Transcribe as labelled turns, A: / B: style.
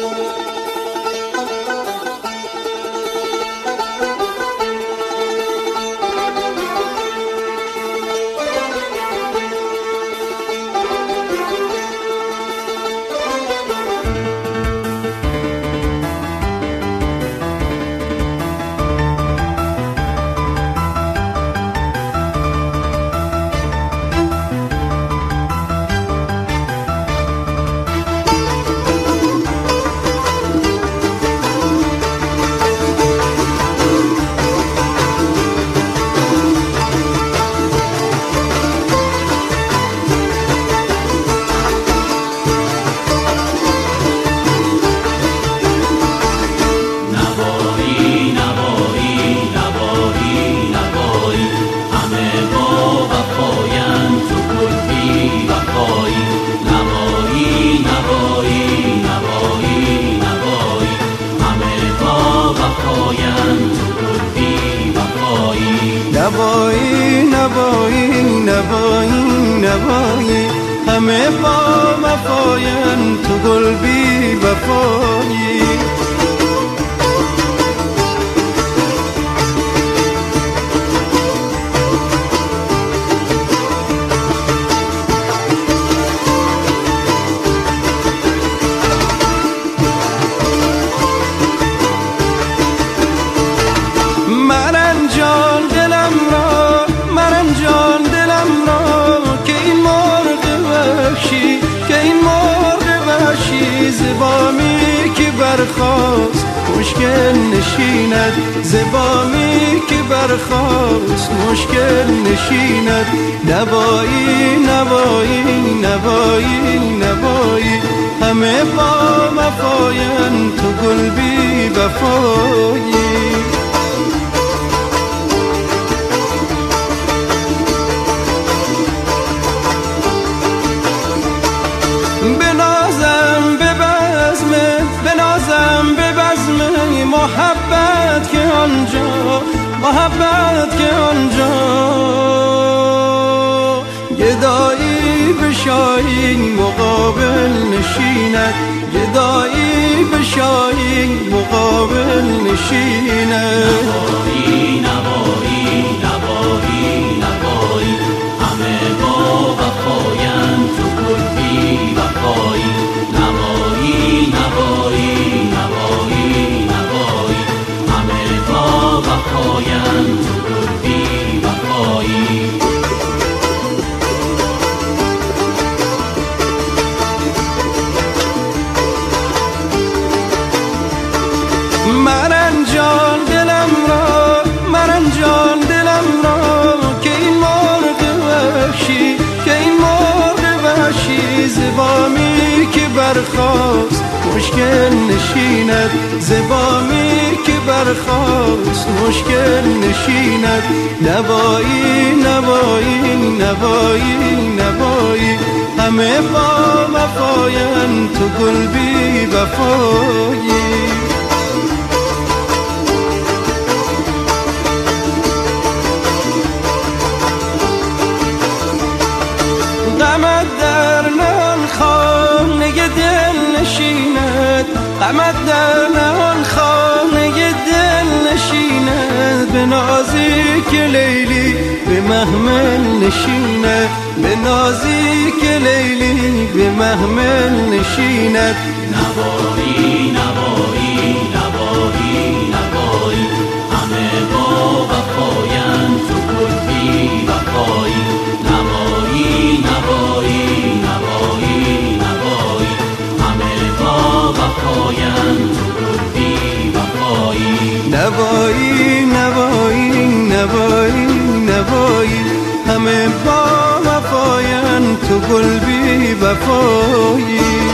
A: نوایی نوایی نوایی نوایی همه با وفاین تو گل بی وفایی زبامی که برخاست مشکل نشیند زبامی که برخاست مشکل نشیند نوایی نوایی نوایی نوایی همه با وفاین تو گل بی وفایی محبت که آنجا محبت که آنجا گدایی به شاهی مقابل نشیند گدایی به شاهی مقابل نشیند
B: نوایی نوایی نوایی نوایی همه با وفاین تو گل بی وفایی نوایی نوایی نوایی وفاین تو گل بی وفایی
A: مرنجان دلم را مرنجان دلم را که این مرغ وحشی که این مرغ وحشی زبامی که برخاست مشکل نشیند زبامی که برخاست مشکل نشیند نوایی نوایی نوایی نوایی همه با وفاین تو گل بی وفایی غمت در نهان خانه دل نشیند غمت در نهان خانه دل نشیند به نازی که لیلی به محمل نشیند به نازی که لیلی به محمل نشیند
B: نوایی نوایی نوایی نوایی همه با وفاین تو گل بی وفایی نوایی نوایی نوایی نوایی همه با وفاین تو گل بی وفایی
A: نوایی نوایی نوایی نوایی همه با وفاین تو گل بی وفایی